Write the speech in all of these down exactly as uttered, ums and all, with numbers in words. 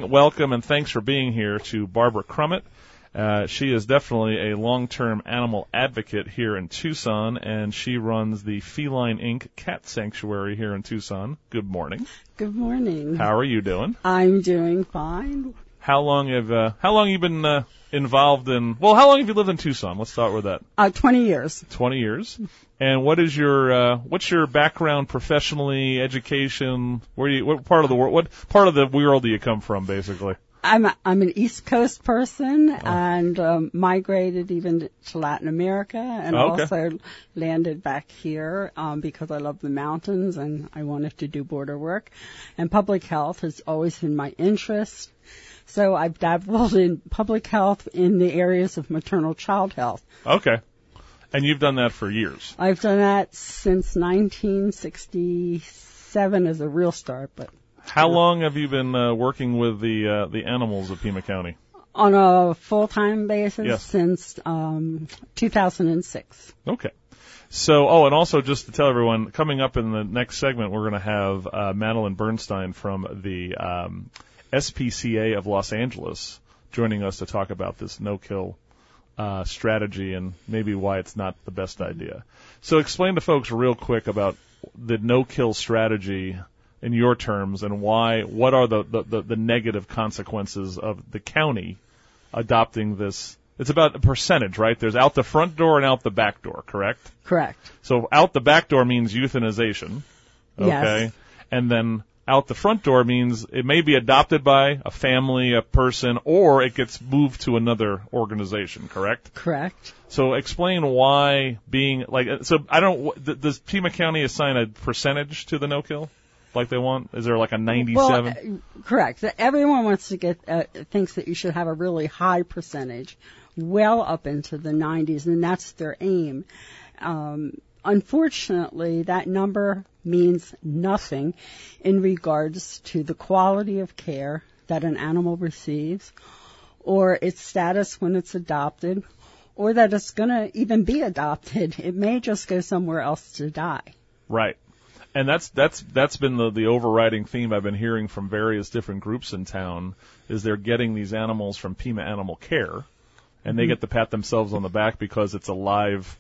welcome and thanks for being here to Barbara Crummett. Uh, she is definitely a long-term animal advocate here in Tucson, and she runs the Feline Incorporated Cat Sanctuary here in Tucson. Good morning. Good morning. How are you doing? I'm doing fine. How long have uh, how long you been uh, involved in? Well, how long have you lived in Tucson? Let's start with that. Uh, twenty years. Twenty years. And what is your uh, what's your background professionally, education? Where do you what part of the world? What part of the world do you come from, basically? I'm a, I'm an East Coast person Oh. and um, migrated even to Latin America and Okay. also landed back here um, because I love the mountains and I wanted to do border work. And public health has always been my interest. So I've dabbled in public health in the areas of maternal child health. Okay. And you've done that for years. I've done that since nineteen sixty-seven as a real start, but How long have you been uh, working with the uh, the animals of Pima County? on a full-time basis Yes. since um, two thousand six. Okay. So, oh, and also just to tell everyone, coming up in the next segment, we're going to have uh, Madeline Bernstein from the um, S P C A of Los Angeles joining us to talk about this no-kill uh, strategy and maybe why it's not the best idea. So explain to folks real quick about the no-kill strategy in your terms, and why, what are the, the, the, the negative consequences of the county adopting this? It's about a percentage, right? There's out the front door and out the back door, correct? Correct. So out the back door means euthanization, okay? Yes. And then out the front door means it may be adopted by a family, a person, or it gets moved to another organization, correct? Correct. So explain why being, like, so I don't, does Pima County assign a percentage to the no-kill? Like they want? Is there like a ninety-seven? Well, uh, correct. Everyone wants to get, uh, thinks that you should have a really high percentage, well up into the nineties, and that's their aim. Um, unfortunately, that number means nothing in regards to the quality of care that an animal receives, or its status when it's adopted, or that it's going to even be adopted. It may just go somewhere else to die. Right. And that's that's that's been the, the overriding theme I've been hearing from various different groups in town, is they're getting these animals from Pima Animal Care, and mm-hmm. they get to pat themselves on the back because it's a live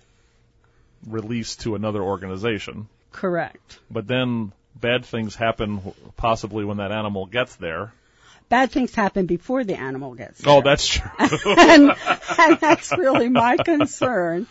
release to another organization. Correct. But then bad things happen possibly when that animal gets there. Bad things happen before the animal gets there. Oh, that's true. and, and that's really my concern.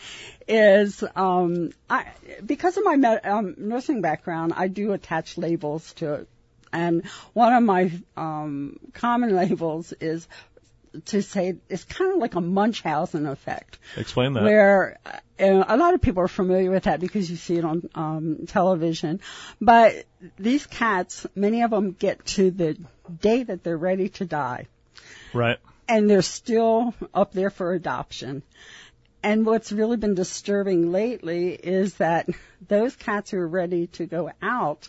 Is um, I, because of my med, um, nursing background, I do attach labels to it, and one of my um, common labels is to say it's kind of like a Munchausen effect. Explain that. Where uh, a lot of people are familiar with that because you see it on um, television, but these cats, many of them get to the day that they're ready to die, right, and they're still up there for adoption. And what's really been disturbing lately is that those cats who are ready to go out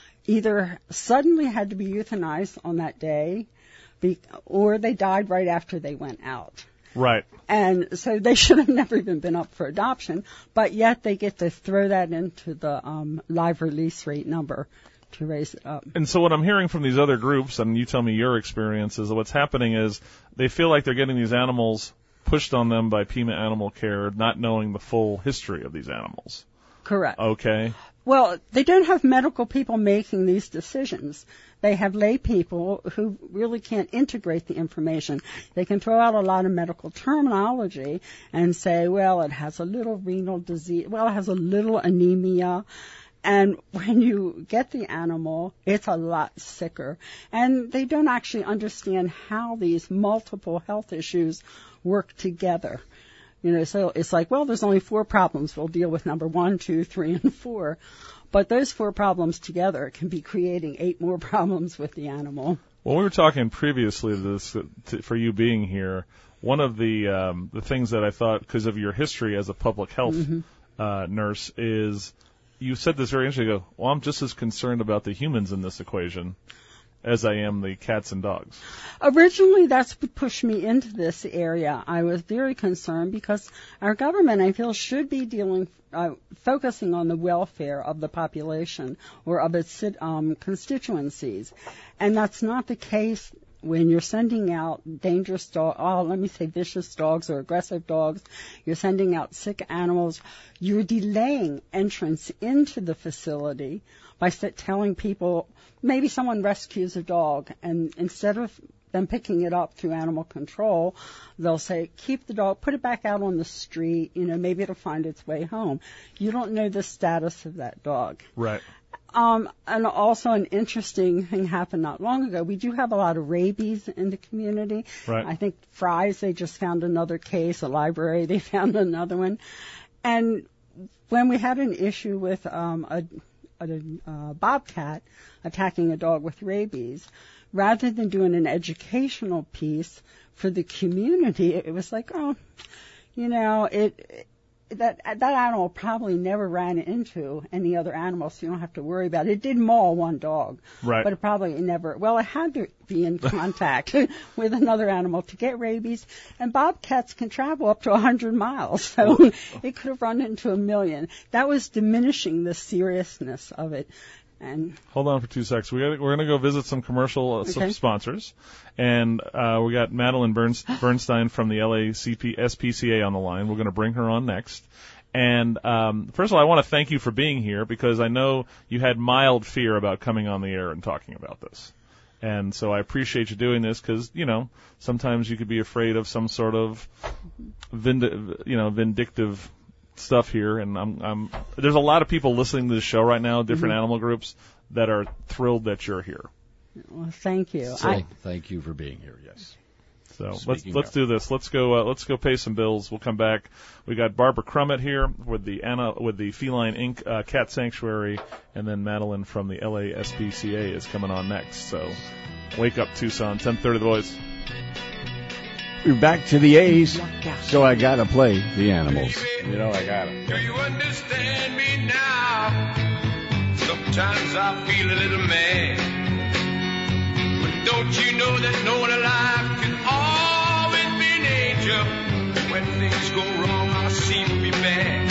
either suddenly had to be euthanized on that day, be, or they died right after they went out. Right. And so they should have never even been up for adoption, but yet they get to throw that into the um, live release rate number to raise it up. And so what I'm hearing from these other groups, and you tell me your experience, is that what's happening is they feel like they're getting these animals pushed on them by Pima Animal Care, not knowing the full history of these animals. Correct. Okay. Well, they don't have medical people making these decisions. They have lay people who really can't integrate the information. They can throw out a lot of medical terminology and say, well, it has a little renal disease, well, it has a little anemia. And when you get the animal, it's a lot sicker. And they don't actually understand how these multiple health issues work together. You know, so it's like, well, there's only four problems. We'll deal with number one, two, three, and four. But those four problems together can be creating eight more problems with the animal. Well, we were talking previously to this, to, for you being here. One of the um, the things that I thought, because of your history as a public health mm-hmm. uh, nurse, is you said this very interesting ago. Well, I'm just as concerned about the humans in this equation as I am the cats and dogs. Originally, that's what pushed me into this area. I was very concerned because our government, I feel, should be dealing, uh, focusing on the welfare of the population or of its um, constituencies. And that's not the case when you're sending out dangerous dogs, oh, let me say vicious dogs or aggressive dogs, you're sending out sick animals, you're delaying entrance into the facility by telling people, maybe someone rescues a dog, and instead of them picking it up through animal control, they'll say, keep the dog, put it back out on the street, you know, maybe it'll find its way home. You don't know the status of that dog. Right. Um, and also an interesting thing happened not long ago. We do have a lot of rabies in the community. Right. I think Fry's, they just found another case. A library, they found another one. And when we had an issue with um, a, a, a bobcat attacking a dog with rabies, rather than doing an educational piece for the community, it was like, oh, you know, it that that animal probably never ran into any other animals, so you don't have to worry about it. It did maul one dog, right? But it probably never, well, it had to be in contact with another animal to get rabies, and bobcats can travel up to one hundred miles, so oh. It could have run into a million. That was diminishing the seriousness of it. And hold on for two seconds. We got, we're going to go visit some commercial uh, okay. some sponsors, and uh, we got Madeline Burns, Bernstein from the L A C P, S P C A on the line. We're going to bring her on next. And um, first of all, I want to thank you for being here, because I know you had mild fear about coming on the air and talking about this. And so I appreciate you doing this, because, you know, sometimes you could be afraid of some sort of vind- you know, vindictive stuff here, and I'm, I'm, there's a lot of people listening to this show right now, different mm-hmm. animal groups, that are thrilled that you're here. Well, thank you. So, I, thank you for being here. Yes. So Speaking let's let's of. do this. Let's go. Uh, let's go pay some bills. We'll come back. We got Barbara Crummett here with the Anna with the Feline Incorporated uh, Cat Sanctuary, and then Madeline from the L A S P C A is coming on next. So wake up, Tucson. ten thirty, The Voice. We're back to the A's, so I gotta play the animals. You know I gotta. Do you understand me now? Sometimes I feel a little mad, but don't you know that no one alive can always be an angel? When things go wrong, I seem to be bad.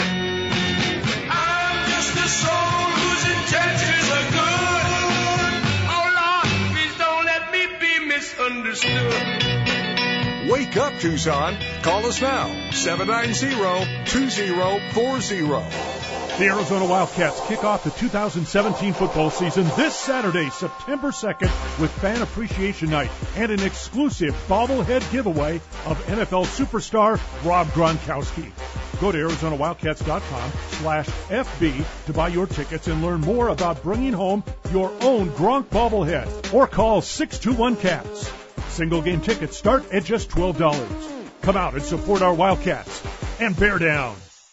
I'm just a soul whose intentions are good. Oh Lord, please don't let me be misunderstood. Wake up, Tucson. Call us now, seven nine zero, two zero four zero. The Arizona Wildcats kick off the two thousand seventeen football season this Saturday, September second, with Fan Appreciation Night and an exclusive bobblehead giveaway of N F L superstar Rob Gronkowski. Go to Arizona Wildcats dot com slash F B to buy your tickets and learn more about bringing home your own Gronk bobblehead, or call six two one CATS. Single game tickets start at just twelve dollars. Come out and support our Wildcats and bear down.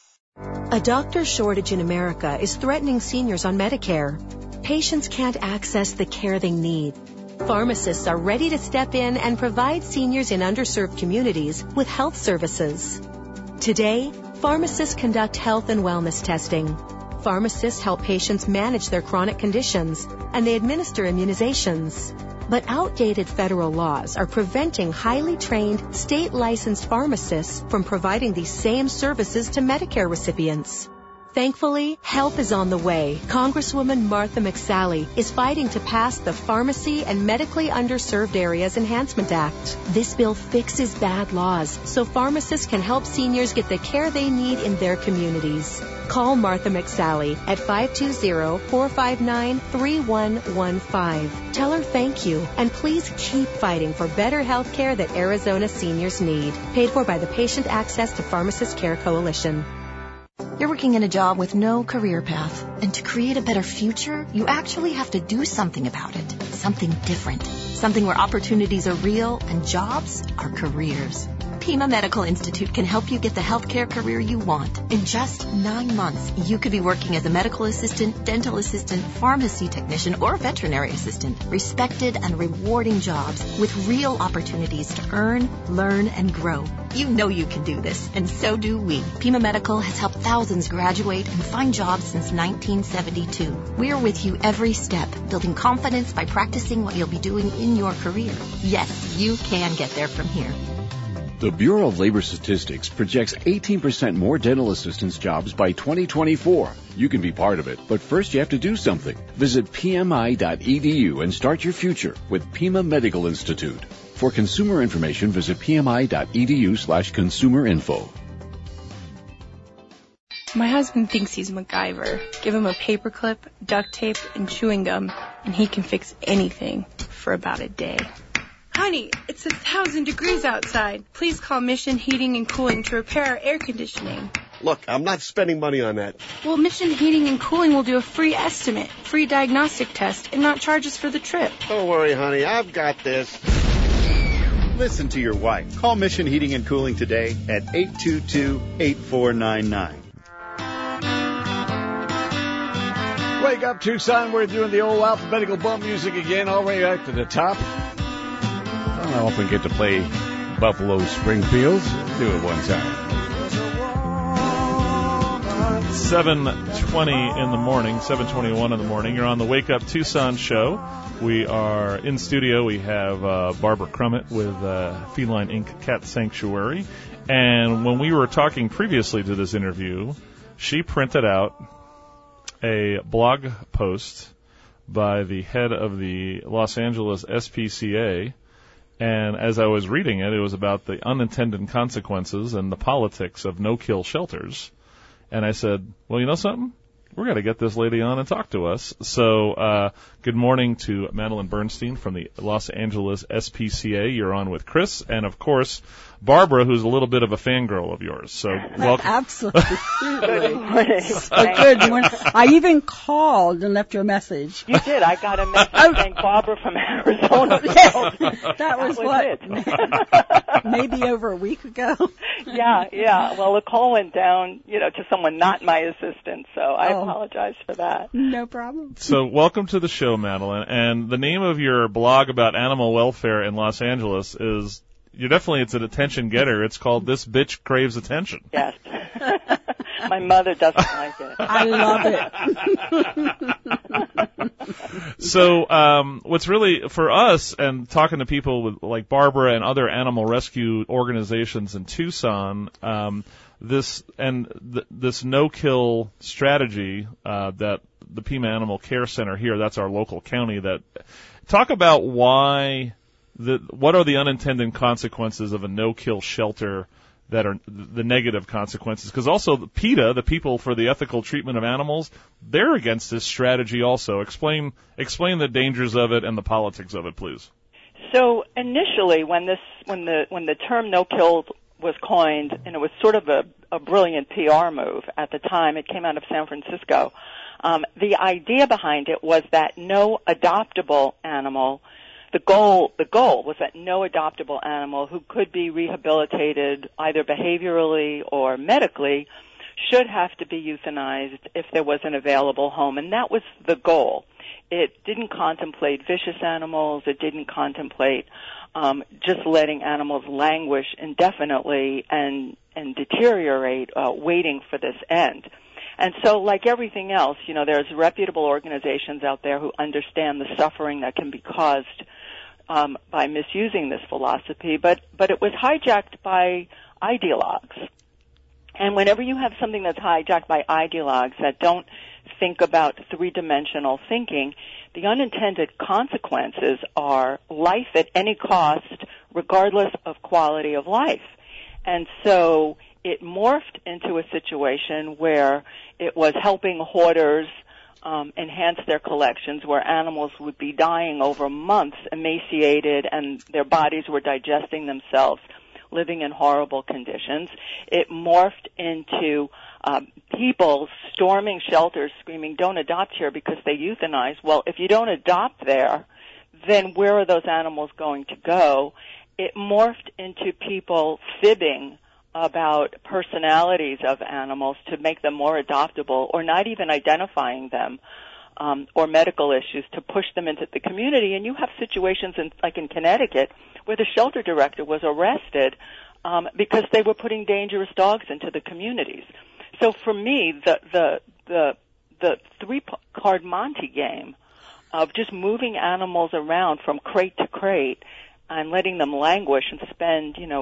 A doctor shortage in America is threatening seniors on Medicare. Patients can't access the care they need. Pharmacists are ready to step in and provide seniors in underserved communities with health services. Today, pharmacists conduct health and wellness testing. Pharmacists help patients manage their chronic conditions, and they administer immunizations. But outdated federal laws are preventing highly trained, state-licensed pharmacists from providing these same services to Medicare recipients. Thankfully, help is on the way. Congresswoman Martha McSally is fighting to pass the Pharmacy and Medically Underserved Areas Enhancement Act. This bill fixes bad laws so pharmacists can help seniors get the care they need in their communities. Call Martha McSally at five two zero, four five nine, three one one five. Tell her thank you, and please keep fighting for better health care that Arizona seniors need. Paid for by the Patient Access to Pharmacist Care Coalition. You're working in a job with no career path. And to create a better future, you actually have to do something about it. Something different. Something where opportunities are real and jobs are careers. Pima Medical Institute can help you get the healthcare career you want. In just nine months, you could be working as a medical assistant, dental assistant, pharmacy technician, or veterinary assistant. Respected and rewarding jobs with real opportunities to earn, learn, and grow. You know you can do this, and so do we. Pima Medical has helped thousands graduate and find jobs since nineteen seventy-two. We're with you every step, building confidence by practicing what you'll be doing in your career. Yes, you can get there from here. The Bureau of Labor Statistics projects eighteen percent more dental assistance jobs by twenty twenty-four. You can be part of it, but first you have to do something. Visit P M I dot E D U and start your future with Pima Medical Institute. For consumer information, visit P M I dot E D U slash consumer info. My husband thinks he's MacGyver. Give him a paperclip, duct tape, and chewing gum, and he can fix anything for about a day. Honey, it's a thousand degrees outside. Please call Mission Heating and Cooling to repair our air conditioning. Look, I'm not spending money on that. Well, Mission Heating and Cooling will do a free estimate, free diagnostic test, and not charge us for the trip. Don't worry, honey. I've got this. Listen to your wife. Call Mission Heating and Cooling today at eight two two, eight four nine nine. Wake up, Tucson. We're doing the old alphabetical bump music again, all the way back to the top. I don't often get to play Buffalo Springfield. Let's do it one time. seven twenty in the morning, seven twenty-one in the morning. You're on the Wake Up Tucson show. We are in studio. We have uh, Barbara Crummett with uh, Feline Incorporated. Cat Sanctuary. And when we were talking previously to this interview, she printed out a blog post by the head of the Los Angeles S P C A. And as I was reading it, it was about the unintended consequences and the politics of no-kill shelters. And I said, well, you know something? We're going to get this lady on and talk to us. So uh, good morning to Madeline Bernstein from the Los Angeles S P C A. You're on with Chris. And, of course, Barbara, who's a little bit of a fangirl of yours. So welcome. Absolutely. Good morning. So good morning. I even called and left you a message. You did. I got a message saying Barbara from Arizona. Yes, that that was, was what? it. Maybe over a week ago. Yeah, yeah. Well, the call went down, you know, to someone not my assistant, so I Oh. apologize for that. No problem. So welcome to the show, Madeline. And the name of your blog about animal welfare in Los Angeles is, you're definitely, it's an attention getter. It's called This Bitch Craves Attention. Yes. My mother doesn't like it. I love it. So um, what's really, for us, and talking to people with like Barbara and other animal rescue organizations in Tucson, um, this and th- this no-kill strategy uh, that the Pima Animal Care Center here, that's our local county, that talk about why, the, what are the unintended consequences of a no-kill shelter that are the negative consequences? Because also the PETA, the People for the Ethical Treatment of Animals, they're against this strategy also. Explain explain the dangers of it and the politics of it, please. So initially, when this when the when the term no kill was coined, and it was sort of a, a brilliant P R move at the time, it came out of San Francisco. Um, the idea behind it was that no adoptable animal, the goal the goal was that no adoptable animal who could be rehabilitated either behaviorally or medically should have to be euthanized if there was an available home, and that was the goal. It didn't contemplate vicious animals. It didn't contemplate um, just letting animals languish indefinitely and and deteriorate, uh, waiting for this end. And so, like everything else, you know, there's reputable organizations out there who understand the suffering that can be caused um, by misusing this philosophy, but but it was hijacked by ideologues. And whenever you have something that's hijacked by ideologues that don't think about three-dimensional thinking, the unintended consequences are life at any cost, regardless of quality of life. And so it morphed into a situation where it was helping hoarders um, enhance their collections, where animals would be dying over months, emaciated, and their bodies were digesting themselves, living in horrible conditions. It morphed into um, people storming shelters screaming, don't adopt here because they euthanize. Well, if you don't adopt there, then where are those animals going to go? It morphed into people fibbing about personalities of animals to make them more adoptable, or not even identifying them, um, or medical issues to push them into the community. And you have situations in, like in Connecticut, where the shelter director was arrested um, because they were putting dangerous dogs into the communities. So for me, the the the, the three-card Monte game of just moving animals around from crate to crate and letting them languish and spend, you know,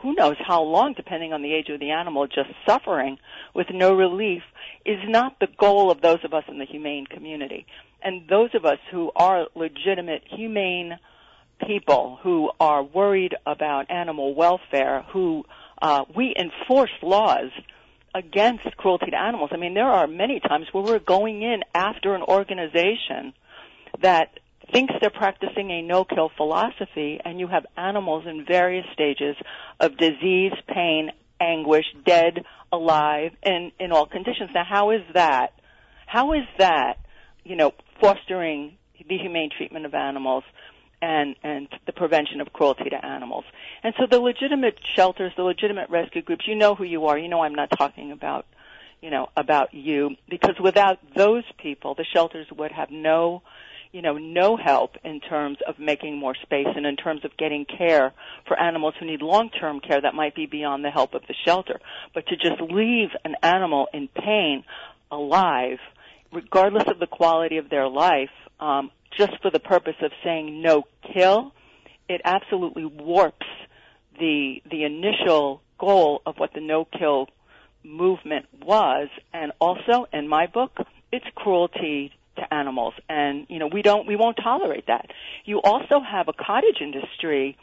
who knows how long, depending on the age of the animal, just suffering with no relief is not the goal of those of us in the humane community. And those of us who are legitimate humane people who are worried about animal welfare, who uh, we enforce laws against cruelty to animals. I mean, there are many times where we're going in after an organization that thinks they're practicing a no-kill philosophy, and you have animals in various stages of disease, pain, anguish, dead, alive, and in all conditions. Now, how is that? How is that, you know, fostering the humane treatment of animals and, and the prevention of cruelty to animals? And so the legitimate shelters, the legitimate rescue groups, you know who you are. You know I'm not talking about, you know, about you, because without those people, the shelters would have no you know, no help in terms of making more space and in terms of getting care for animals who need long-term care that might be beyond the help of the shelter. But to just leave an animal in pain, alive, regardless of the quality of their life, um, just for the purpose of saying no kill, it absolutely warps the the initial goal of what the no-kill movement was. And also, in my book, it's cruelty to animals, and you know we don't we won't tolerate that. You also have a cottage industry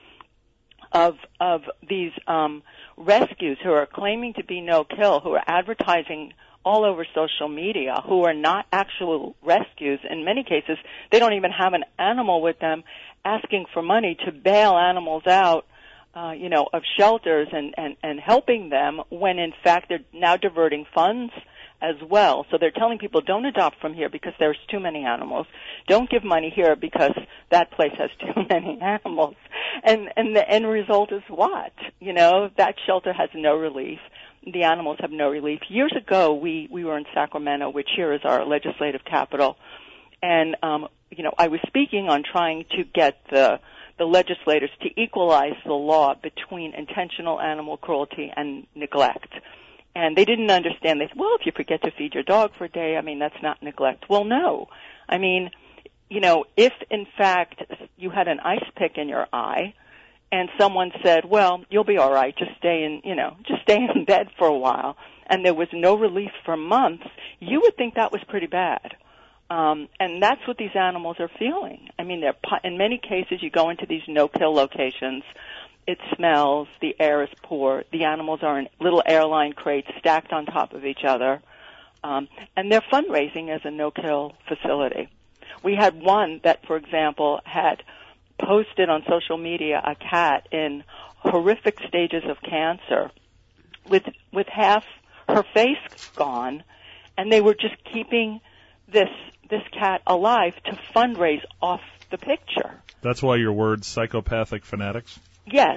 of of these um, rescues who are claiming to be no kill, who are advertising all over social media, who are not actual rescues. In many cases, they don't even have an animal with them, asking for money to bail animals out, uh, you know, of shelters and and and helping them when in fact they're now diverting funds as well. So they're telling people, don't adopt from here because there's too many animals. Don't give money here because that place has too many animals. And and the end result is what? You know, that shelter has no relief. The animals have no relief. Years ago, we, we were in Sacramento, which here is our legislative capital. And, um, you know, I was speaking on trying to get the the legislators to equalize the law between intentional animal cruelty and neglect. And they didn't understand. They said, well, if you forget to feed your dog for a day, I mean, that's not neglect. Well, no. I mean, you know, if, in fact, you had an ice pick in your eye and someone said, well, you'll be all right, just stay in, you know, just stay in bed for a while, and there was no relief for months, you would think that was pretty bad. Um, and that's what these animals are feeling. I mean, they're, in many cases, you go into these no-kill locations, it smells, the air is poor, the animals are in little airline crates stacked on top of each other, um, and they're fundraising as a no-kill facility. We had one that, for example, had posted on social media a cat in horrific stages of cancer with with half her face gone, and they were just keeping this this cat alive to fundraise off the picture. That's why your word's psychopathic fanatics? Yes.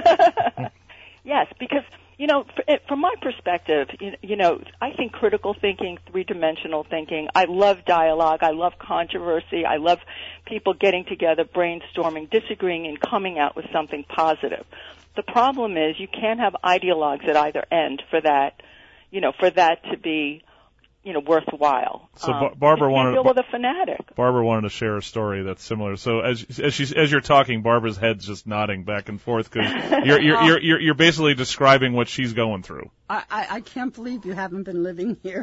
Yes, because, you know, from my perspective, you know, I think critical thinking, three-dimensional thinking, I love dialogue, I love controversy, I love people getting together, brainstorming, disagreeing, and coming out with something positive. The problem is you can't have ideologues at either end for that, you know, for that to be, you know, worthwhile. So um, Barbara you wanted can't deal with a fanatic. Barbara wanted to share a story that's similar. So as as she's as you're talking, Barbara's head's just nodding back and forth because you're, you're you're you're you're basically describing what she's going through. I, I, I can't believe you haven't been living here.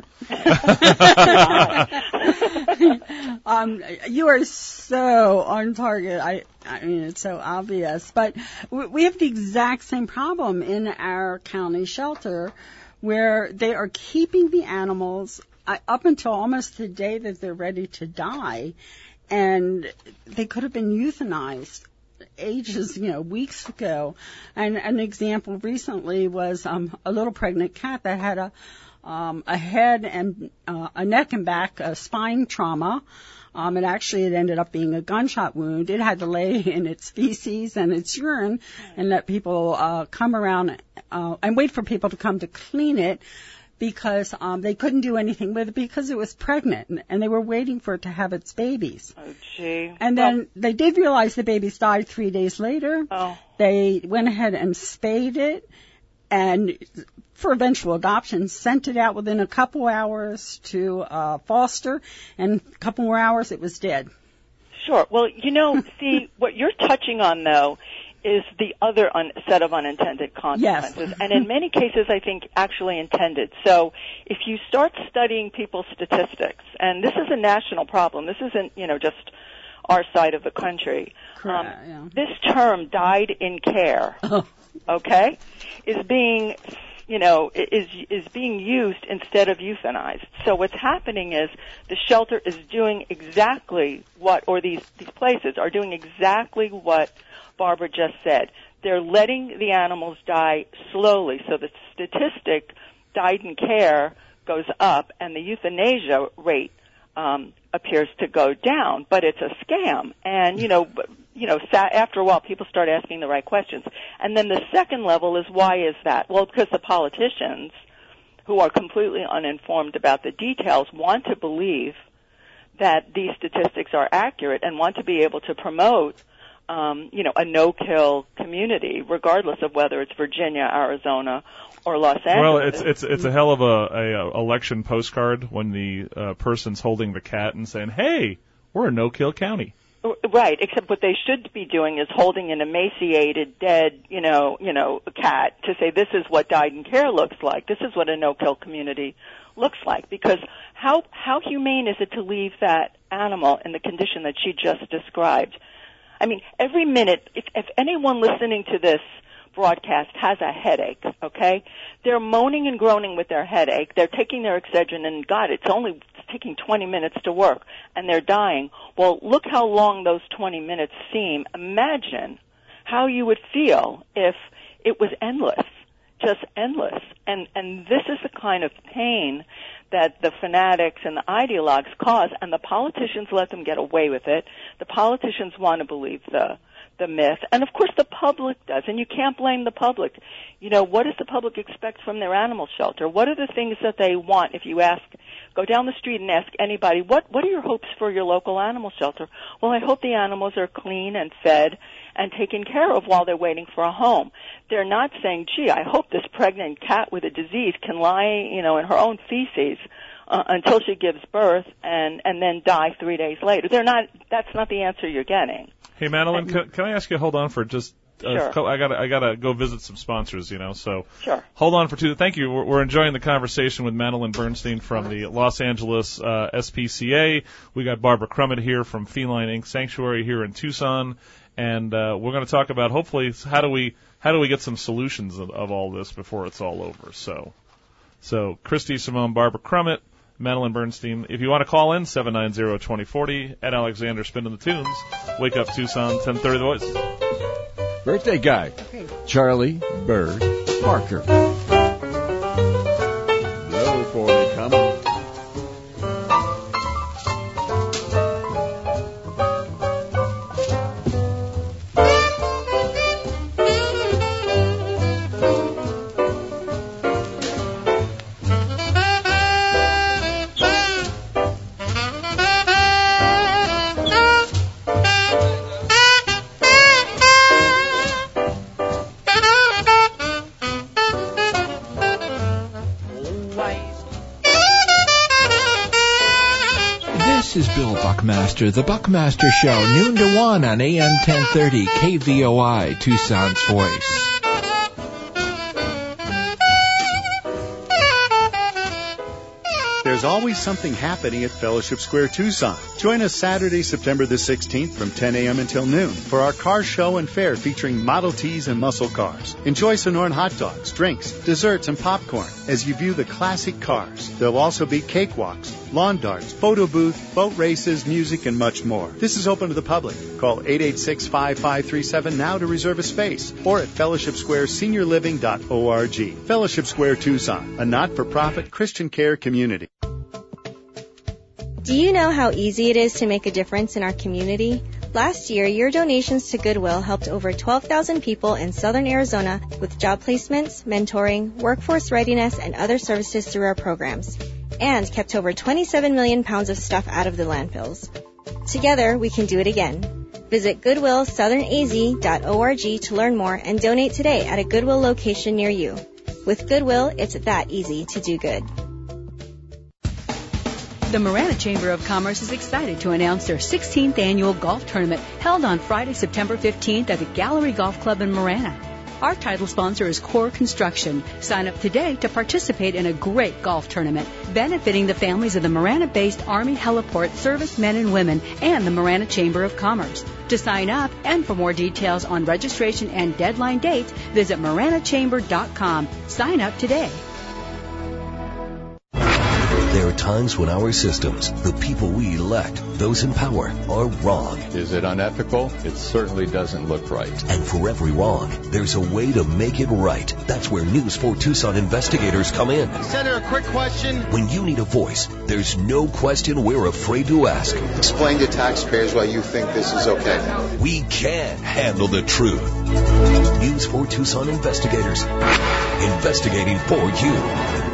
um, you are so on target. I I mean, it's so obvious. But we, we have the exact same problem in our county shelter, where they are keeping the animals uh, up until almost the day that they're ready to die, and they could have been euthanized ages, you know, weeks ago. And an example recently was um, a little pregnant cat that had a um, a head and uh, a neck and back uh, spine trauma. Um, and actually, it ended up being a gunshot wound. It had to lay in its feces and its urine and let people uh, come around uh, and wait for people to come to clean it because um, they couldn't do anything with it because it was pregnant, and, and they were waiting for it to have its babies. Oh, gee. And then well, they did realize the babies died three days later. Oh. They went ahead and spayed it, and for eventual adoption, sent it out within a couple hours to uh, foster, and a couple more hours it was dead. Sure. Well, you know, see, what you're touching on, though, is the other un- set of unintended consequences. Yes. And in many cases, I think, actually intended. So if you start studying people's statistics, and this is a national problem, this isn't, you know, just our side of the country. Um, yeah. This term, died in care, okay, is being, you know, is is being used instead of euthanized. So what's happening is the shelter is doing exactly what, or these, these places are doing exactly what Barbara just said. They're letting the animals die slowly, so the statistic, died in care, goes up, and the euthanasia rate um, appears to go down. But it's a scam, and you know, you know, after a while, people start asking the right questions. And then the second level is, why is that? Well, because the politicians, who are completely uninformed about the details, want to believe that these statistics are accurate and want to be able to promote Um, you know, a no-kill community, regardless of whether it's Virginia, Arizona, or Los Angeles. Well, it's it's it's a hell of a, a election postcard when the uh, person's holding the cat and saying, "Hey, we're a no-kill county." Right, except what they should be doing is holding an emaciated, dead, you know, you know, cat to say, "This is what died in care looks like. This is what a no-kill community looks like." Because how how humane is it to leave that animal in the condition that she just described? I mean, every minute, if, if anyone listening to this broadcast has a headache, okay, they're moaning and groaning with their headache. They're taking their Excedrin, and God, it's only it's taking twenty minutes to work, and they're dying. Well, look how long those twenty minutes seem. Imagine how you would feel if it was endless, just endless. And, and this is the kind of pain that the fanatics and the ideologues cause, and the politicians let them get away with it. The politicians want to believe the the myth, and of course the public does, and you can't blame the public. You know, what does the public expect from their animal shelter? What are the things that they want? If you ask, go down the street and ask anybody, what what are your hopes for your local animal shelter? Well, I hope the animals are clean and fed and taken care of while they're waiting for a home. They're not saying, gee, I hope this pregnant cat with a disease can lie, you know, in her own feces uh, until she gives birth and, and then die three days later. They're not, that's not the answer you're getting. Hey, Madeline, can, can I ask you to hold on for just uh, Sure. I gotta I gotta go visit some sponsors, you know, so Sure. hold on for two. Thank you. We're, we're enjoying the conversation with Madeline Bernstein from the Los Angeles uh, S P C A. We got Barbara Crummett here from Feline Incorporated. Sanctuary here in Tucson. And uh, we're going to talk about, hopefully, how do we how do we get some solutions of, of all this before it's all over. So, so Christy Simone, Barbara Crummett, Madeline Bernstein. If you want to call in, seven nine zero, two zero four zero, Ed Alexander spinning the tunes. Wake Up Tucson, ten thirty The Voice. Birthday guy, Charlie Bird Parker. Blow for me, come on. This is Bill Buckmaster, the Buckmaster Show, noon to one on A M ten thirty K V O I, Tucson's Voice. There's always something happening at Fellowship Square Tucson. Join us Saturday, September the sixteenth from ten a.m. until noon for our car show and fair featuring Model Ts and muscle cars. Enjoy Sonoran hot dogs, drinks, desserts, and popcorn as you view the classic cars. There'll also be cakewalks, lawn darts, photo booth, boat races, music, and much more. This is open to the public. Call eight eight six, five five three seven now to reserve a space or at fellowship square senior living dot org. Fellowship Square Tucson, a not-for-profit Christian care community. Do you know how easy it is to make a difference in our community? Last year, your donations to Goodwill helped over twelve thousand people in southern Arizona with job placements, mentoring, workforce readiness, and other services through our programs, and kept over twenty-seven million pounds of stuff out of the landfills. Together, we can do it again. Visit goodwill southern a z dot org to learn more and donate today at a Goodwill location near you. With Goodwill, it's that easy to do good. The Marana Chamber of Commerce is excited to announce their sixteenth annual golf tournament held on Friday, September fifteenth at the Gallery Golf Club in Marana. Our title sponsor is Core Construction. Sign up today to participate in a great golf tournament, benefiting the families of the Marana-based Army Heliport servicemen and women and the Marana Chamber of Commerce. To sign up and for more details on registration and deadline dates, visit marana chamber dot com. Sign up today. There are times when our systems, the people we elect, those in power, are wrong. Is it unethical? It certainly doesn't look right. And for every wrong, there's a way to make it right. That's where News four Tucson investigators come in. Senator, a quick question. When you need a voice, there's no question we're afraid to ask. Explain to taxpayers why you think this is okay. We can handle the truth. News four Tucson investigators. Investigating for you.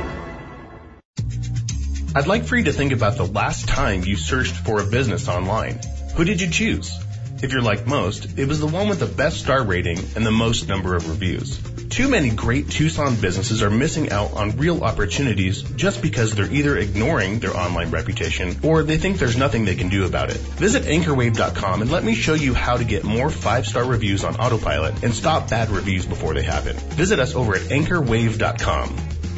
I'd like for you to think about the last time you searched for a business online. Who did you choose? If you're like most, it was the one with the best star rating and the most number of reviews. Too many great Tucson businesses are missing out on real opportunities just because they're either ignoring their online reputation or they think there's nothing they can do about it. Visit anchor wave dot com and let me show you how to get more five-star reviews on autopilot and stop bad reviews before they happen. Visit us over at anchor wave dot com.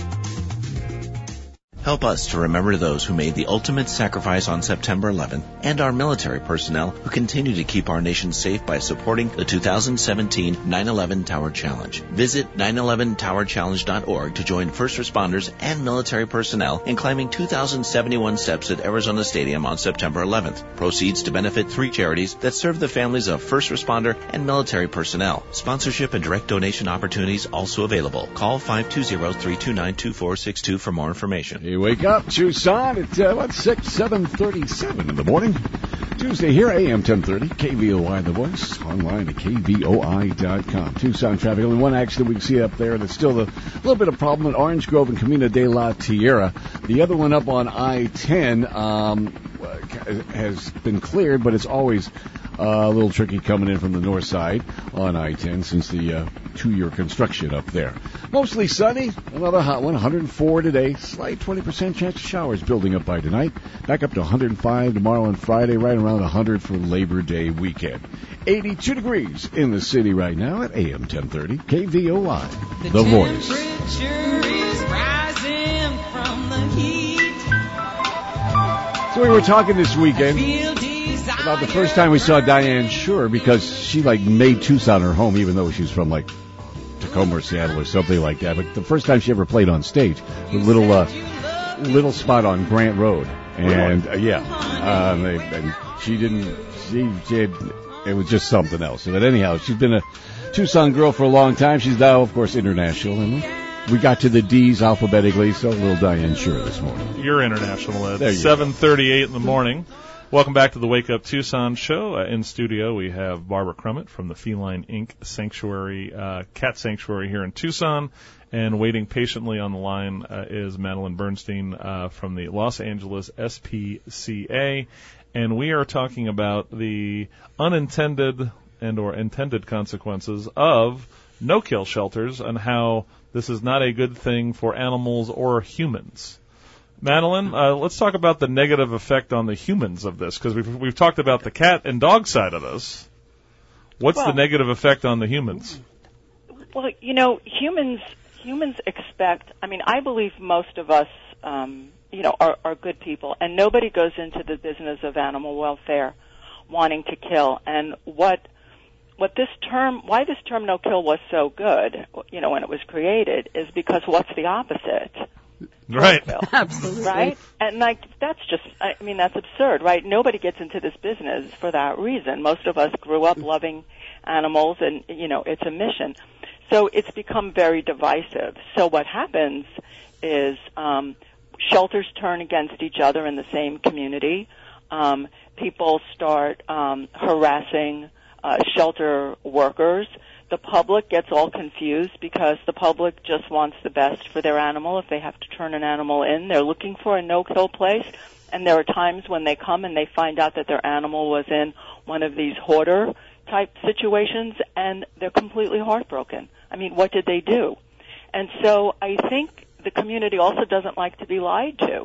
Help us to remember those who made the ultimate sacrifice on September eleventh and our military personnel who continue to keep our nation safe by supporting the two thousand seventeen nine eleven Tower Challenge. Visit nine eleven tower challenge dot org to join first responders and military personnel in climbing two thousand seventy-one steps at Arizona Stadium on September eleventh. Proceeds to benefit three charities that serve the families of first responder and military personnel. Sponsorship and direct donation opportunities also available. Call five two zero, three two nine, two four six two for more information. You wake up, Tucson, at uh, what, six, seven thirty-seven in the morning. Tuesday here, A M ten thirty, K V O I, The Voice, online at K V O I dot com. Tucson traffic, only one accident we can see up there, and it's still a little bit of problem at Orange Grove and Camino de la Tierra. The other one up on I ten um, has been cleared, but it's always uh, a little tricky coming in from the north side on I ten since the uh, two-year construction up there. Mostly sunny, another hot one, one hundred four today, slight twenty percent chance of showers building up by tonight. Back up to one hundred five tomorrow and Friday, right around one hundred for Labor Day weekend. eighty-two degrees in the city right now at A M ten thirty, K V O I, The, the Voice. Is rising from the heat. So we were talking this weekend about the first time we saw Diane Shure, because she like made Tucson her home, even though she was from like Tacoma or Seattle or something like that. But the first time she ever played on stage, a little uh, little spot on Grant Road, and uh, yeah, uh, they, and she didn't. She, she had, it was just something else. But anyhow, she's been a Tucson girl for a long time. She's now, of course, international, and we got to the D's alphabetically. So little Diane Shure this morning. You're international at There you seven thirty-eight in the morning. Welcome back to the Wake Up Tucson show. Uh, in studio, we have Barbara Crummett from the Feline Incorporated Sanctuary, uh, Cat Sanctuary here in Tucson. And waiting patiently on the line uh, is Madeline Bernstein uh, from the Los Angeles S P C A. And we are talking about the unintended and or intended consequences of no-kill shelters and how this is not a good thing for animals or humans. Madeline, uh, let's talk about the negative effect on the humans of this, because we've, we've talked about the cat and dog side of this. What's well, the negative effect on the humans? Well, you know, humans humans expect, I mean, I believe most of us, um, you know, are, are good people, and nobody goes into the business of animal welfare wanting to kill. And what what this term, why this term no kill was so good, you know, when it was created, is because what's the opposite? Right. Absolutely. Right? And, like, that's just, I mean, that's absurd, right? Nobody gets into this business for that reason. Most of us grew up loving animals, and, you know, it's a mission. So it's become very divisive. So what happens is um, shelters turn against each other in the same community. Um, people start um, harassing uh, shelter workers. The public gets all confused because the public just wants the best for their animal. If they have to turn an animal in, they're looking for a no-kill place. And there are times when they come and they find out that their animal was in one of these hoarder-type situations, and they're completely heartbroken. I mean, what did they do? And so I think the community also doesn't like to be lied to.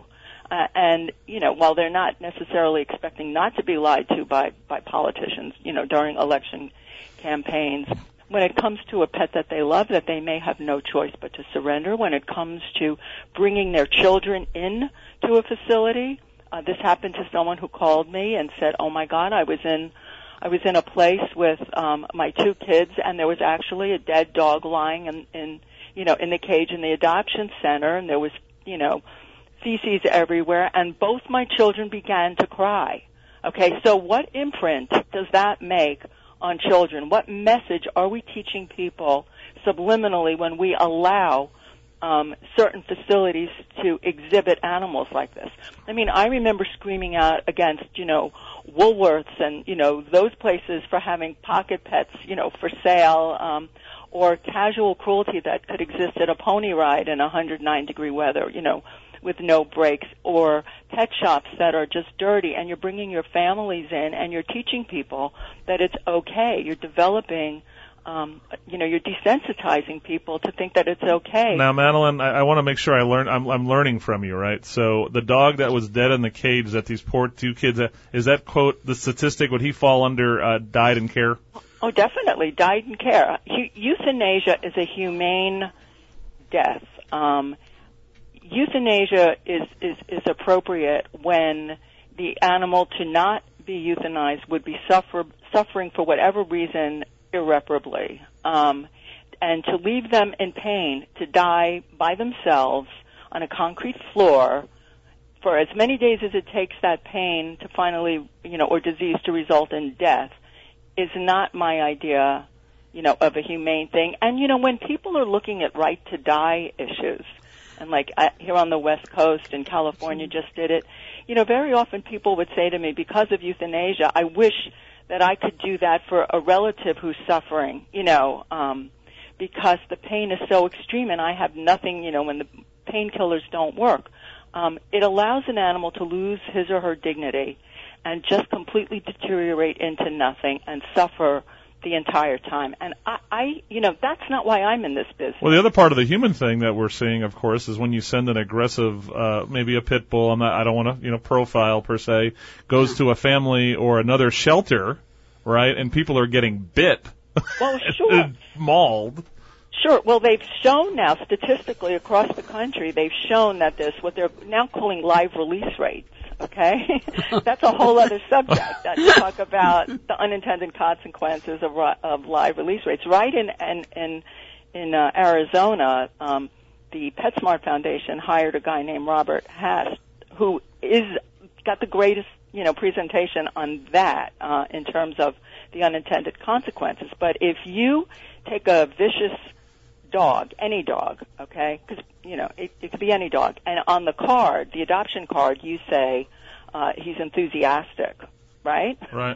Uh, and, you know, while they're not necessarily expecting not to be lied to by, by politicians, you know, during election campaigns, when it comes to a pet that they love, that they may have no choice but to surrender, when it comes to bringing their children in to a facility, uh, this happened to someone who called me and said, oh my God, I was in, I was in a place with, um, my two kids, and there was actually a dead dog lying in, in, you know, in the cage in the adoption center, and there was, you know, feces everywhere, and both my children began to cry. Okay, so what imprint does that make on children? What message are we teaching people subliminally when we allow um, certain facilities to exhibit animals like this? I mean, I remember screaming out against, you know, Woolworths and, you know, those places for having pocket pets, you know, for sale, um, or casual cruelty that could exist at a pony ride in one hundred nine degree weather, you know, with no breaks, or pet shops that are just dirty, and you're bringing your families in and you're teaching people that it's okay. You're developing, um, you know, you're desensitizing people to think that it's okay. Now, Madeline, I, I want to make sure I learn. I'm, I'm learning from you, right? So the dog that was dead in the cage that these poor two kids, is that, quote, the statistic, would he fall under uh, died in care? Oh, definitely, died in care. Euthanasia is a humane death. Um, Euthanasia is, is, is appropriate when the animal to not be euthanized would be suffer, suffering for whatever reason irreparably. Um, and to leave them in pain, to die by themselves on a concrete floor for as many days as it takes that pain to finally, you know, or disease to result in death is not my idea, you know, of a humane thing. And, you know, when people are looking at right to die issues, and like I, here on the West Coast in California just did it, you know, very often people would say to me, because of euthanasia, I wish that I could do that for a relative who's suffering, you know, um, because the pain is so extreme and I have nothing, you know, when the painkillers don't work. Um, it allows an animal to lose his or her dignity and just completely deteriorate into nothing and suffer the entire time. And I, I, you know, that's not why I'm in this business. Well, the other part of the human thing that we're seeing, of course, is when you send an aggressive, uh, maybe a pit bull, I'm not, I don't want to, you know, profile per se, goes to a family or another shelter, right, and people are getting bit. Well, sure. Mauled. Sure. Well, they've shown now, statistically across the country, they've shown that this, what they're now calling live release rates, okay? That's a whole other subject. That you talk about the unintended consequences of, of live release rates. Right in in in, in uh, Arizona, um, the PetSmart Foundation hired a guy named Robert Hass, who is got the greatest, you know, presentation on that uh, in terms of the unintended consequences. But if you take a vicious dog, any dog, okay, because, you know, it, it could be any dog, and on the card, the adoption card, you say uh, he's enthusiastic, right? Right.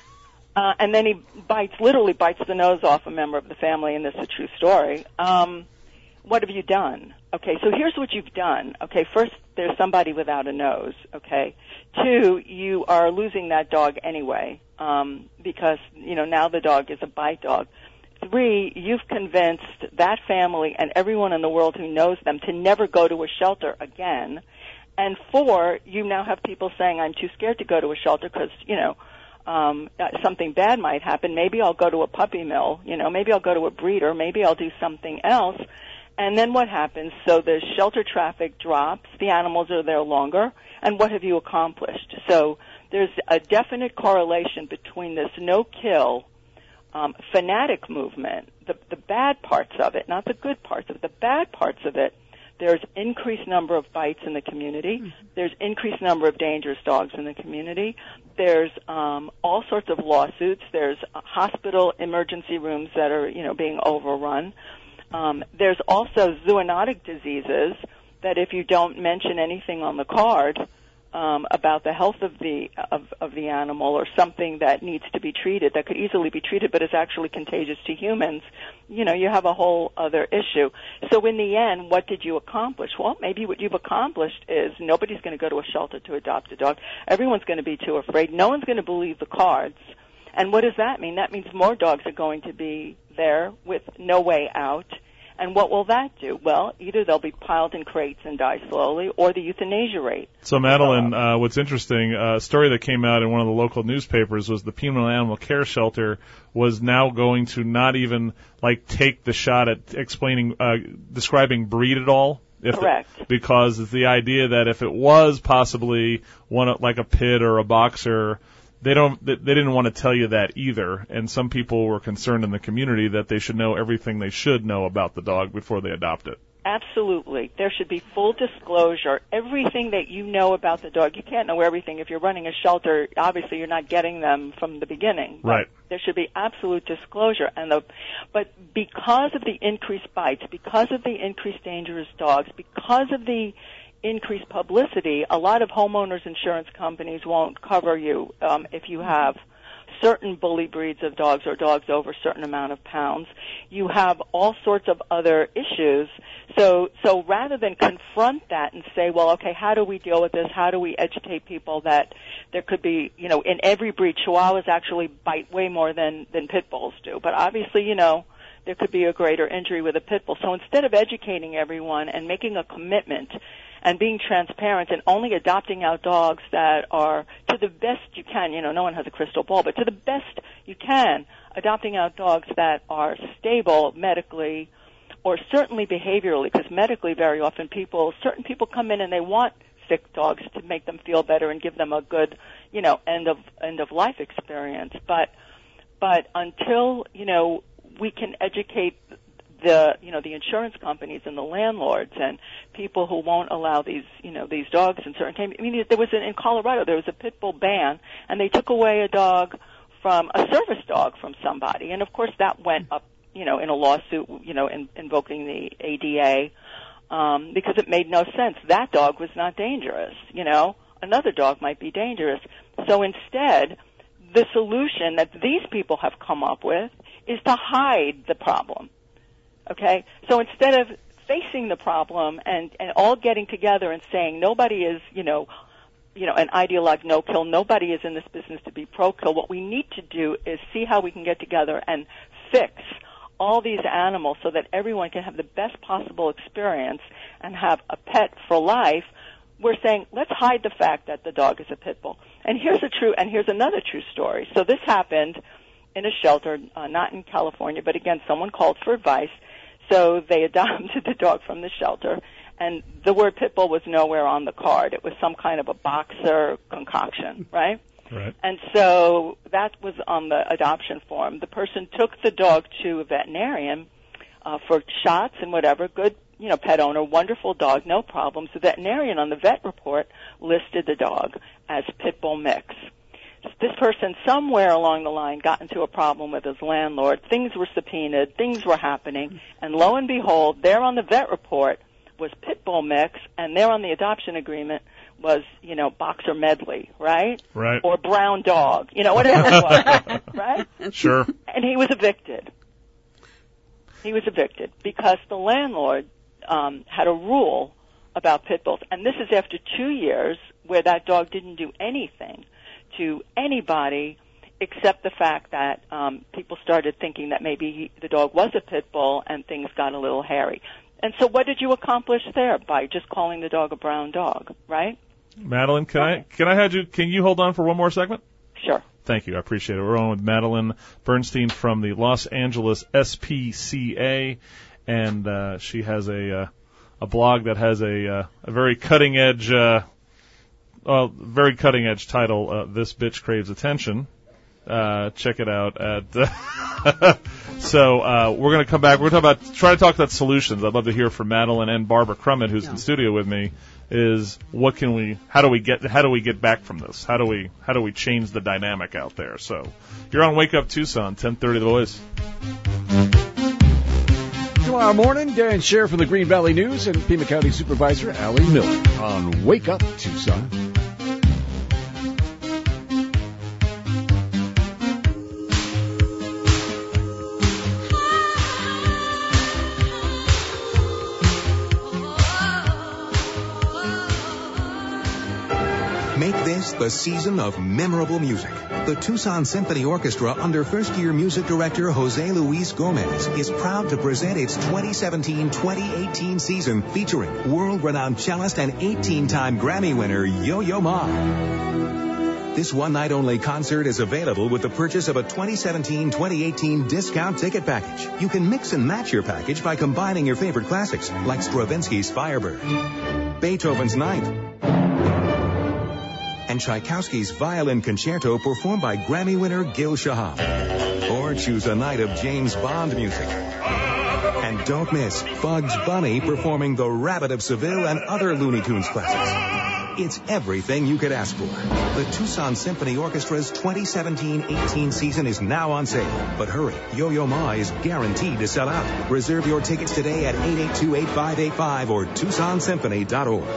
uh, and then he bites, literally bites the nose off a member of the family, and this is a true story. Um, what have you done? Okay, so here's what you've done. Okay, first, there's somebody without a nose, okay? Two, you are losing that dog anyway, um, because, you know, now the dog is a bite dog. Three, you've convinced that family and everyone in the world who knows them to never go to a shelter again. And four, you now have people saying, I'm too scared to go to a shelter because, you know, um, something bad might happen. Maybe I'll go to a puppy mill, you know, maybe I'll go to a breeder, maybe I'll do something else. And then what happens? So the shelter traffic drops, the animals are there longer, and what have you accomplished? So there's a definite correlation between this no-kill Um, fanatic movement, the, the bad parts of it, not the good parts of it, the bad parts of it. There's increased number of bites in the community. Mm-hmm. There's increased number of dangerous dogs in the community. There's um, all sorts of lawsuits. There's uh, hospital emergency rooms that are, you know, being overrun. Um, there's also zoonotic diseases that if you don't mention anything on the card Um, about the health of the of, of the animal or something that needs to be treated, that could easily be treated but is actually contagious to humans, you know, you have a whole other issue. So in the end, what did you accomplish? Well, maybe what you've accomplished is nobody's going to go to a shelter to adopt a dog. Everyone's going to be too afraid. No one's going to believe the cards. And what does that mean? That means more dogs are going to be there with no way out. And what will that do? Well, either they'll be piled in crates and die slowly, or the euthanasia rate. So, Madeline, uh, what's interesting, uh, a story that came out in one of the local newspapers was the Piedmont Animal Care Shelter was now going to not even, like, take the shot at explaining, uh, describing breed at all. If Correct. It, because it's the idea that if it was possibly one of, like a pit or a boxer, they don't, they didn't want to tell you that either. And some people were concerned in the community that they should know everything they should know about the dog before they adopt it. Absolutely. There should be full disclosure. Everything that you know about the dog, you can't know everything. If you're running a shelter, obviously you're not getting them from the beginning. But right. There should be absolute disclosure. And the, but because of the increased bites, because of the increased dangerous dogs, because of the increased publicity, a lot of homeowners insurance companies won't cover you um, if you have certain bully breeds of dogs or dogs over a certain amount of pounds. You have all sorts of other issues. So, so rather than confront that and say, well, okay, how do we deal with this? How do we educate people that there could be, you know, in every breed, Chihuahuas actually bite way more than, than pit bulls do. But obviously, you know, there could be a greater injury with a pit bull. So instead of educating everyone and making a commitment and being transparent and only adopting out dogs that are, to the best you can, you know, no one has a crystal ball, but to the best you can, adopting out dogs that are stable medically or certainly behaviorally, because medically very often people, certain people come in and they want sick dogs to make them feel better and give them a good, you know, end of, end of life experience. But, but until, you know, we can educate the, you know, the insurance companies and the landlords and people who won't allow these, you know, these dogs in certain times. I mean, there was an, in Colorado, there was a pit bull ban, and they took away a dog from, a service dog from somebody. And of course that went up, you know, in a lawsuit, you know, in, invoking the A D A, um, because it made no sense. That dog was not dangerous, you know. Another dog might be dangerous. So instead, the solution that these people have come up with is to hide the problem. Okay? So instead of facing the problem and, and all getting together and saying nobody is, you know, you know, an ideologue no-kill, nobody is in this business to be pro-kill, what we need to do is see how we can get together and fix all these animals so that everyone can have the best possible experience and have a pet for life. We're saying, let's hide the fact that the dog is a pit bull. And here's a true, and here's another true story. So this happened in a shelter, uh, not in California, but again, someone called for advice. So they adopted the dog from the shelter, and the word pit bull was nowhere on the card. It was some kind of a boxer concoction, right? Right. And so that was on the adoption form. The person took the dog to a veterinarian uh, for shots and whatever. Good, you know, pet owner, wonderful dog, no problems. The veterinarian on the vet report listed the dog as pit bull mix. This person somewhere along the line got into a problem with his landlord. Things were subpoenaed. Things were happening. And lo and behold, there on the vet report was pit bull mix, and there on the adoption agreement was, you know, boxer medley, right? Right. Or brown dog, you know, whatever it was, right? Sure. And he was evicted. He was evicted because the landlord um, had a rule about pit bulls. And this is after two years where that dog didn't do anything to anybody except the fact that um, people started thinking that maybe he, the dog was a pit bull and things got a little hairy. And so what did you accomplish there by just calling the dog a brown dog, right? Madeline, can okay. I can I have you can you hold on for one more segment? Sure. Thank you. I appreciate it. We're on with Madeline Bernstein from the Los Angeles S P C A, and uh, she has a uh, a blog that has a uh, a very cutting edge uh, well, very cutting edge title. Uh, This Bitch Craves Attention. Uh, check it out at. Uh, so uh, we're going to come back. We're going to talk about try to talk about solutions. I'd love to hear from Madeline and Barbara Crummett, who's yeah. in studio with me. Is what can we? How do we get? How do we get back from this? How do we? How do we change the dynamic out there? So you're on Wake Up Tucson, ten thirty The Voice. Tomorrow morning, Dan Scher from the Green Valley News and Pima County Supervisor Allie Miller on Wake Up Tucson. Make this the season of memorable music. The Tucson Symphony Orchestra, under first-year music director Jose Luis Gomez, is proud to present its twenty seventeen twenty eighteen season featuring world-renowned cellist and eighteen-time Grammy winner Yo-Yo Ma. This one-night-only concert is available with the purchase of a twenty seventeen twenty eighteen discount ticket package. You can mix and match your package by combining your favorite classics, like Stravinsky's Firebird, Beethoven's Ninth, and Tchaikovsky's Violin Concerto performed by Grammy winner Gil Shahab. Or choose a night of James Bond music. And don't miss Bugs Bunny performing The Rabbit of Seville and other Looney Tunes classics. It's everything you could ask for. The Tucson Symphony Orchestra's twenty seventeen eighteen season is now on sale. But hurry, Yo-Yo Ma is guaranteed to sell out. Reserve your tickets today at eight eight two, eight five eight five or tucson symphony dot org.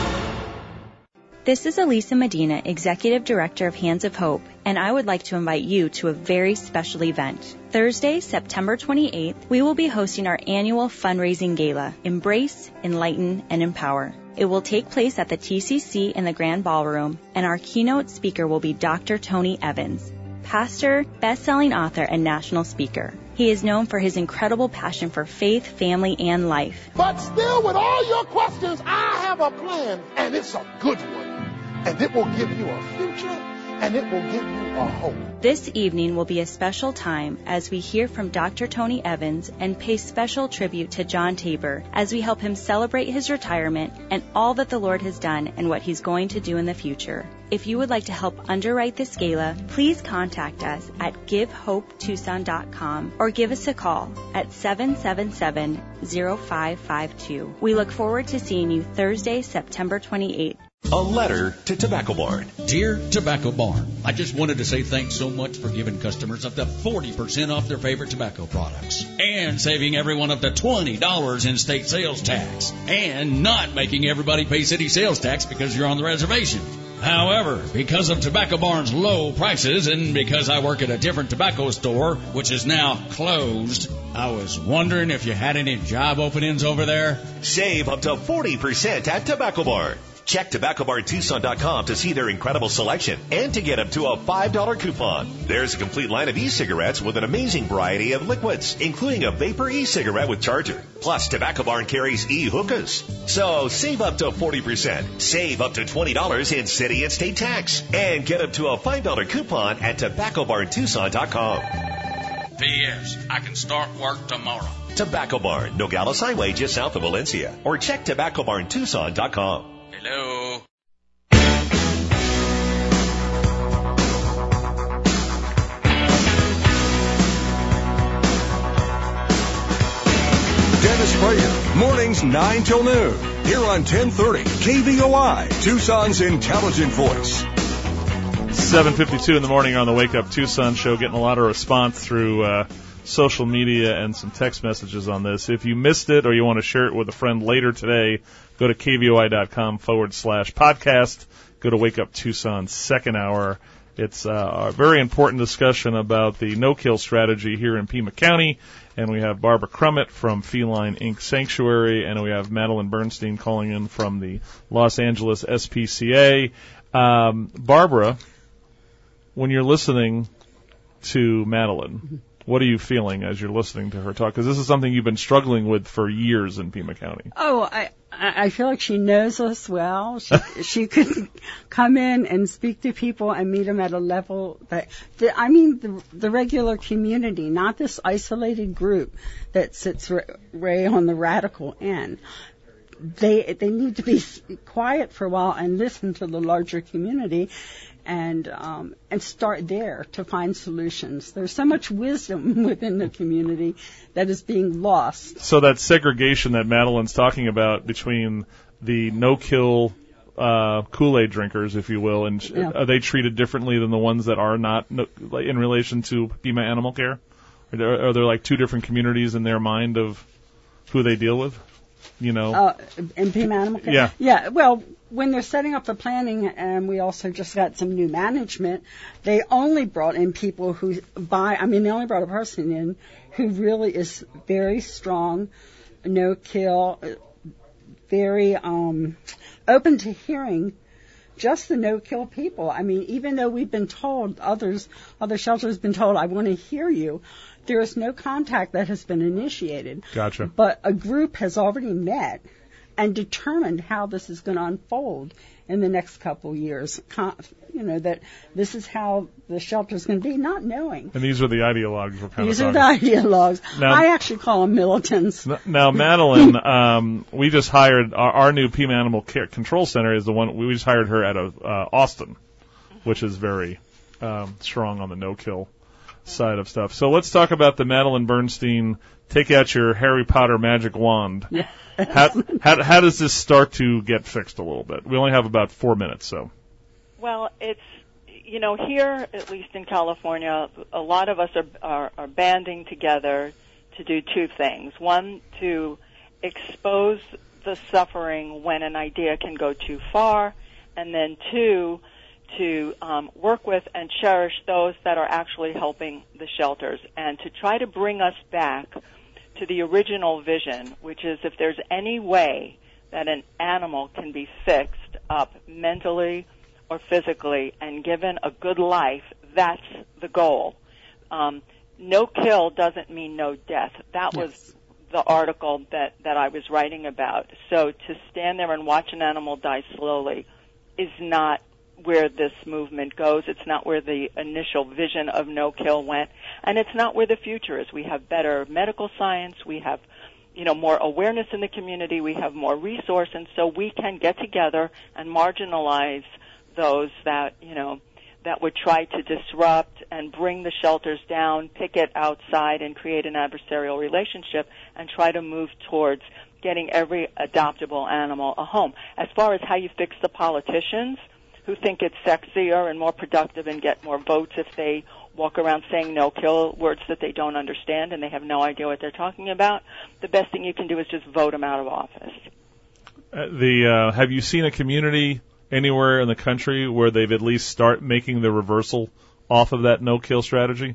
This is Elisa Medina, Executive Director of Hands of Hope, and I would like to invite you to a very special event. Thursday, September twenty-eighth, we will be hosting our annual fundraising gala, Embrace, Enlighten, and Empower. It will take place at the T C C in the Grand Ballroom, and our keynote speaker will be Doctor Tony Evans, pastor, best-selling author, and national speaker. He is known for his incredible passion for faith, family, and life. But still, with all your questions, I have a plan, and it's a good one. And it will give you a future, and it will give you a hope. This evening will be a special time as we hear from Doctor Tony Evans and pay special tribute to John Tabor as we help him celebrate his retirement and all that the Lord has done and what he's going to do in the future. If you would like to help underwrite this gala, please contact us at give hope tucson dot com or give us a call at seven seven seven, zero five five two. We look forward to seeing you Thursday, September twenty-eighth. A letter to Tobacco Barn. Dear Tobacco Barn, I just wanted to say thanks so much for giving customers up to forty percent off their favorite tobacco products and saving everyone up to twenty dollars in state sales tax and not making everybody pay city sales tax because you're on the reservation. However, because of Tobacco Barn's low prices and because I work at a different tobacco store, which is now closed, I was wondering if you had any job openings over there. Save up to forty percent at Tobacco Barn. Check tobacco barn tucson dot com to see their incredible selection and to get up to a five dollar coupon. There's a complete line of e-cigarettes with an amazing variety of liquids, including a vapor e-cigarette with charger. Plus, Tobacco Barn carries e-hookahs. So save up to forty percent. Save up to twenty dollars in city and state tax. And get up to a five dollar coupon at tobacco barn tucson dot com. P S. I can start work tomorrow. Tobacco Barn, Nogales Highway, just south of Valencia. Or check tobacco barn tucson dot com. Hello. Dennis Prager, mornings nine till noon, here on ten thirty K V O I, Tucson's intelligent voice. seven fifty-two in the morning on the Wake Up Tucson show, getting a lot of response through uh, social media and some text messages on this. If you missed it or you want to share it with a friend later today, go to kvoi.com forward slash podcast. Go to Wake Up Tucson's second hour. It's uh, a very important discussion about the no-kill strategy here in Pima County. And we have Barbara Crummett from Feline Incorporated Sanctuary, and we have Madeline Bernstein calling in from the Los Angeles S P C A. Um, Barbara, when you're listening to Madeline, what are you feeling as you're listening to her talk? Because this is something you've been struggling with for years in Pima County. Oh, I I feel like she knows us well. She, she could come in and speak to people and meet them at a level that, the, I mean, the, the regular community, not this isolated group that sits way on the radical end. They they need to be quiet for a while and listen to the larger community. And um, and start there to find solutions. There's so much wisdom within the community that is being lost. So that segregation that Madeline's talking about between the no-kill uh, Kool-Aid drinkers, if you will, and yeah. Are they treated differently than the ones that are not no, like in relation to Pima Animal Care? Are there, are there like two different communities in their mind of who they deal with? You know, uh, in Pima Animal Care. Yeah, yeah. Well, when they're setting up the planning, and we also just got some new management, they only brought in people who buy. I mean, they only brought a person in who really is very strong, no kill, very um, open to hearing just the no-kill people. I mean, even though we've been told, others, other shelters have been told, I want to hear you, there is no contact that has been initiated. Gotcha. But a group has already met and determined how this is going to unfold in the next couple years. You know, that this is how the shelter is going to be, not knowing. And these are the ideologues we're kind These of are talking. the ideologues. Now, I actually call them militants. Now, Madeline, um, we just hired, our, our new Pima Animal Care Control Center is the one, we just hired her out of uh, Austin, which is very um, strong on the no-kill side of stuff. So let's talk about the Madeline Bernstein, take out your Harry Potter magic wand. Yeah. How, how, how does this start to get fixed a little bit? We only have about four minutes, so. Well, it's, you know, here, at least in California, a lot of us are, are, are banding together to do two things. One, to expose the suffering when an idea can go too far, and then two, to um, work with and cherish those that are actually helping the shelters, and to try to bring us back to the original vision, which is if there's any way that an animal can be fixed up mentally or physically and given a good life, that's the goal. Um, no kill doesn't mean no death. That was yes. the article that, that I was writing about. So to stand there and watch an animal die slowly is not where this movement goes. It's not where the initial vision of no kill went, and it's not where the future is. We have better medical science. We have, you know, more awareness in the community. We have more resource, and so we can get together and marginalize those that, you know, that would try to disrupt and bring the shelters down, picket outside, and create an adversarial relationship, and try to move towards getting every adoptable animal a home. As far as how you fix the politicians who think it's sexier and more productive and get more votes if they walk around saying no-kill, words that they don't understand and they have no idea what they're talking about, the best thing you can do is just vote them out of office. Uh, the uh, have you seen a community anywhere in the country where they've at least start making the reversal off of that no-kill strategy?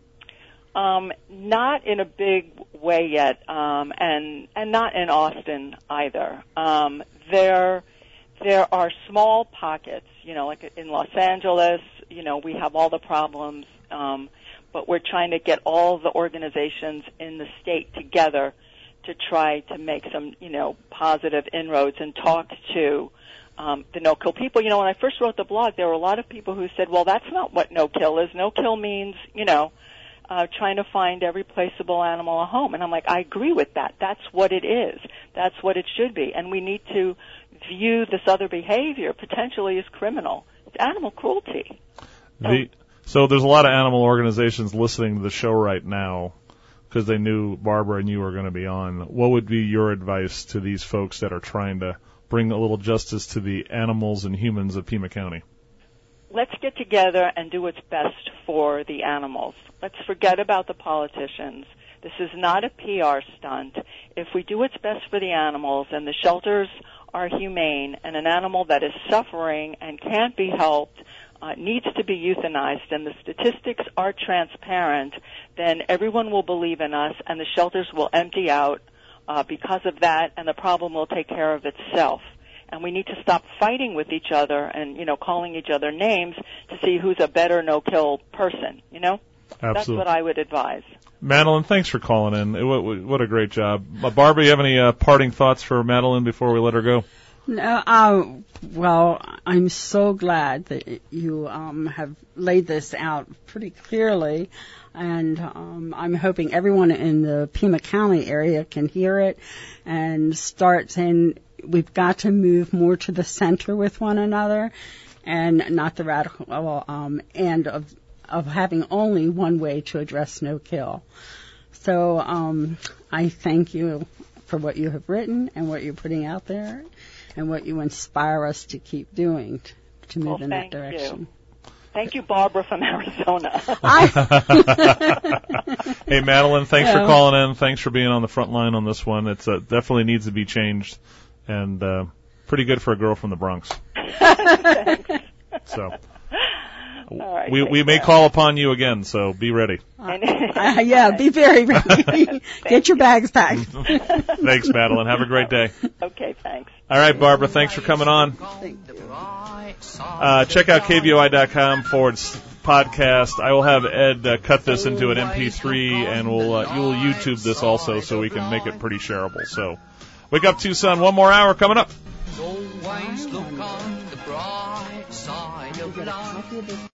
Um, not in a big way yet, um, and and not in Austin either. Um, there there are small pockets, you know, like in Los Angeles. You know, we have all the problems, um, but we're trying to get all the organizations in the state together to try to make some, you know, positive inroads and talk to um, the no-kill people. You know, when I first wrote the blog, there were a lot of people who said, well, that's not what no-kill is. No-kill means, you know, uh, trying to find every placeable animal a home. And I'm like, I agree with that. That's what it is. That's what it should be. And we need to view this other behavior potentially as criminal. It's animal cruelty. The, so there's a lot of animal organizations listening to the show right now because they knew Barbara and you were going to be on. What would be your advice to these folks that are trying to bring a little justice to the animals and humans of Pima County? Let's get together and do what's best for the animals. Let's forget about the politicians. This is not a P R stunt. If we do what's best for the animals and the shelters are humane and an animal that is suffering and can't be helped uh, needs to be euthanized and the statistics are transparent, then everyone will believe in us and the shelters will empty out uh, because of that, and the problem will take care of itself. And we need to stop fighting with each other and, you know, calling each other names to see who's a better no-kill person, you know? Absolutely. That's what I would advise. Madeline, thanks for calling in. What, what a great job. Uh, Barbara, you have any uh, parting thoughts for Madeline before we let her go? No, uh, well, I'm so glad that you um, have laid this out pretty clearly, and um, I'm hoping everyone in the Pima County area can hear it and start saying we've got to move more to the center with one another and not the radical um, end of of having only one way to address no-kill. So um, I thank you for what you have written and what you're putting out there and what you inspire us to keep doing t- to move well, in that thank direction. You. Thank you, Barbara from Arizona. Hey, Madeline, thanks yeah. for calling in. Thanks for being on the front line on this one. It uh, definitely needs to be changed, and uh, pretty good for a girl from the Bronx. Thanks. So. All right, we we may care. call upon you again, so be ready. Uh, uh, yeah, be very ready. Get your bags packed. Thanks, Madeline. Have a great day. Okay, thanks. All right, Barbara, thanks for coming on. Thank you. Uh, check out K V O I dot com forward podcast. I will have Ed uh, cut this into an M P three, and we'll uh, you will YouTube this also, so we can make it pretty shareable. So, wake up, Tucson! One more hour coming up. Always look on the bright side of life.